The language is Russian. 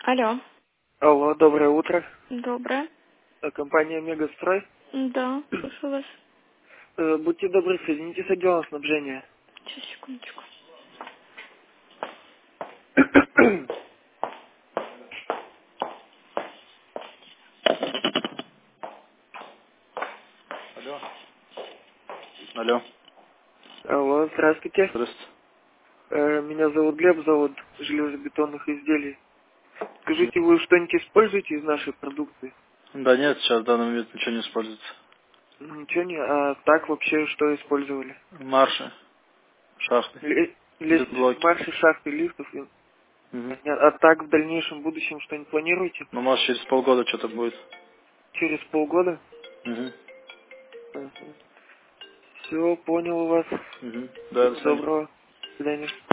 Алло. Алло, доброе утро. Доброе. Компания Мегастрой. Да, слушаю вас. Будьте добры, соедините с отделом снабжения. Сейчас, секундочку. Алло. Алло. Алло, здравствуйте. Здравствуйте. Меня зовут Глеб, завод железобетонных изделий. Почему? Скажите, вы что-нибудь используете из нашей продукции? Да нет, сейчас в данный момент ничего не используется. Ничего не, а так вообще что использовали? Марши, шахты, Лестничные лифт-блоки. марши, шахты, лифтов. Угу. А так в дальнейшем будущем что-нибудь планируете? Ну, может, через полгода что-то будет. Через полгода? Угу. Все, понял вас. Угу. Да, до Всего свидания. доброго. До свидания.